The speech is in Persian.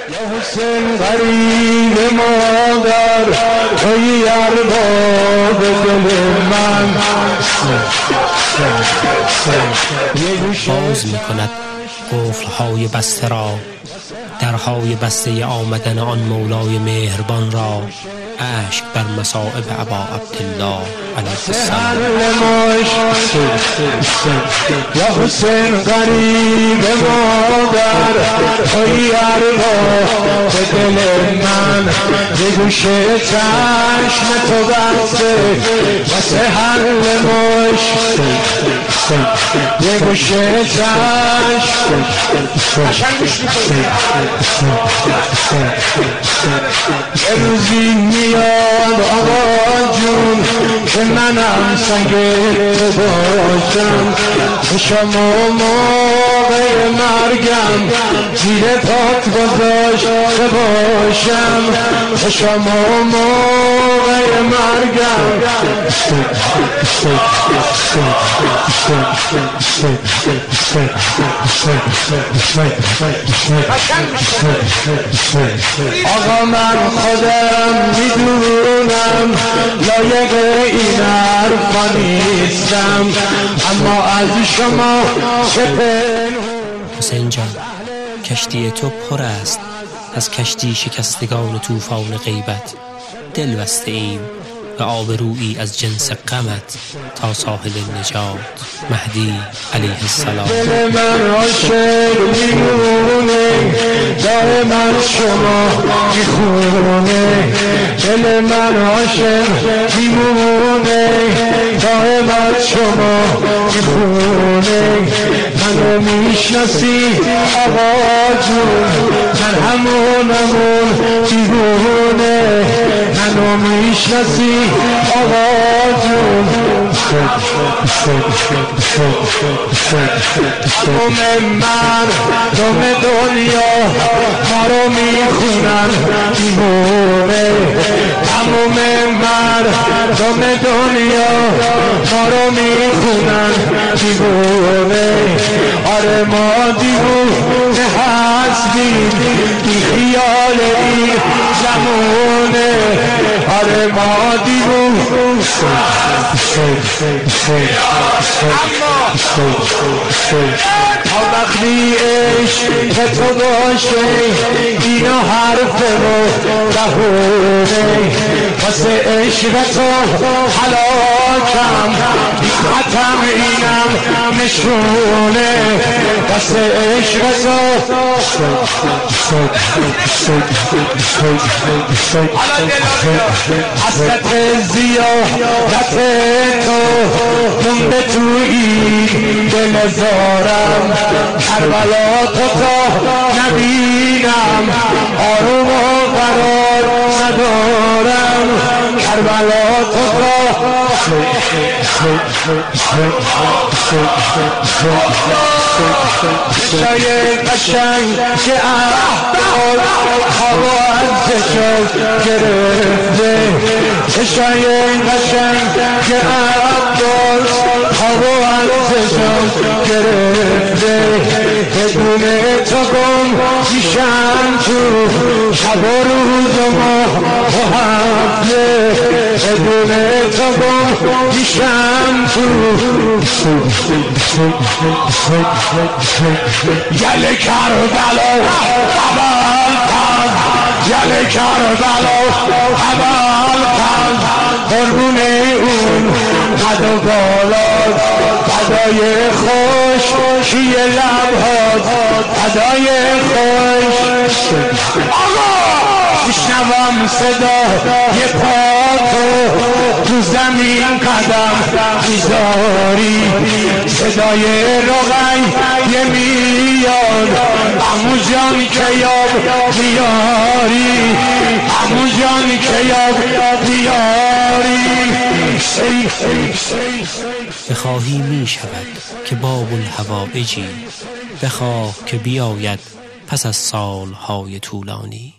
یا حسین غریب مادر توی ارباب دل من باز میکند قفل‌های بسته را، درهای بسته آمدن آن مولای مهربان را. اشک بر مصائب ابا عبدالله علیه السلام. یا حسین غریب مادر توی ارباب دل من، به گوشه چشم تو بسته واسه حل مشکل، به گوشه چشم یه روزی میاد آقا جون که منم سنگ تو باشم، شما موقع مرگم زیر پات گذاشته باشم، شما موقع مرگم آقا من خودم میدونم لایق این حرفا نیستم، اما از شما چه پنهون. حسین جان، کشتی تو پر است از کشتی شکستگان طوفان غیبت. دل بسته ایم به آبرویی از جنس غمت تا ساحل نجات. مهدی علیه السلام. دل من عاشق میمونه دائما شما میخونه، دل من عاشق میمونه دائما شما میخونه. منو میشناسی آقا جون، من همونمون دیوونه، منو میشناسی آقا جون. تمام مردم دنیا ما رو میخونن دیوونه، تمام مردم دنیا ما رو میخونن دیوونه. آره ما دیوونه هستیم بی خیال این زمونه، آره ما دیوونه. تا وقتی عشق تو باشه اینا حرف رو بهونه، واسه عشق تو هلاکم بی‌ختم اینم نشونه، واسه عشق تو. حسرت زیادت تو مونده توی دل زارم، کربلا تو تا نبینم آروم و قرار ندارم، کربلا تو تا. چشای قشنگ که عبدال هوا از چشم گرفته، چشای قشنگ که عبدال هوا از چشم گرفته. بدون تو گم میشم تو شب و روز و ماه و هفته، بدون تو گم میشم تو. گل کربلا اول کن، گل کربلا اول کن، قربون اون قد و بالات، فدای خوشی لبهات، فدای خوش. آقا میشنوم صدای پاتو تو زمین قدم میذاری، صدای رقیه میاد عمو جان که یاد بیاری، عمو جان که یاد بیاری. بخواهی می شود که باب الحوائجی، بخواه که بیاید پس از سالهای طولانی.